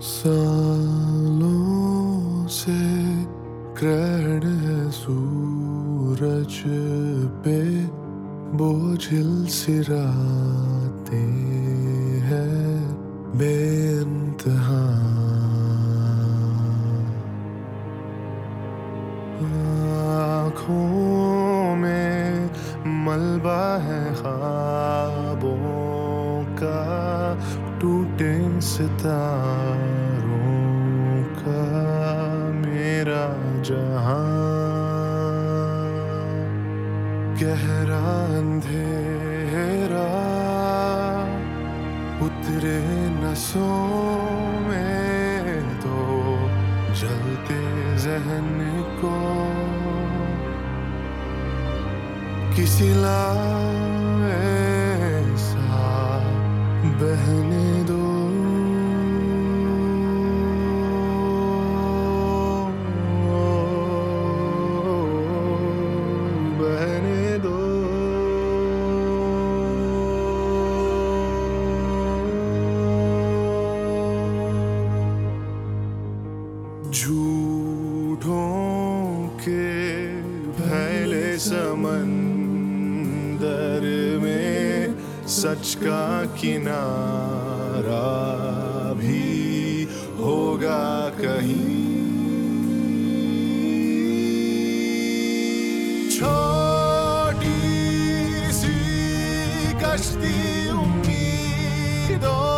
सालों से ग्रहण है सूरज पे, बोझिल सी रातें हैं बेइंतहा। आँखों में मलबा है ख्वाबों का, टूटे सितारों का मेरा जहां। गहरा अंधेरा उतरे नसों में तो जलते जहन को किसी लाएसा बहने दो। बहने दो। झूठों के फैले समंदर में सच का किनारा भी होगा कहीं। छोटी सी कश्ती उम्मीदों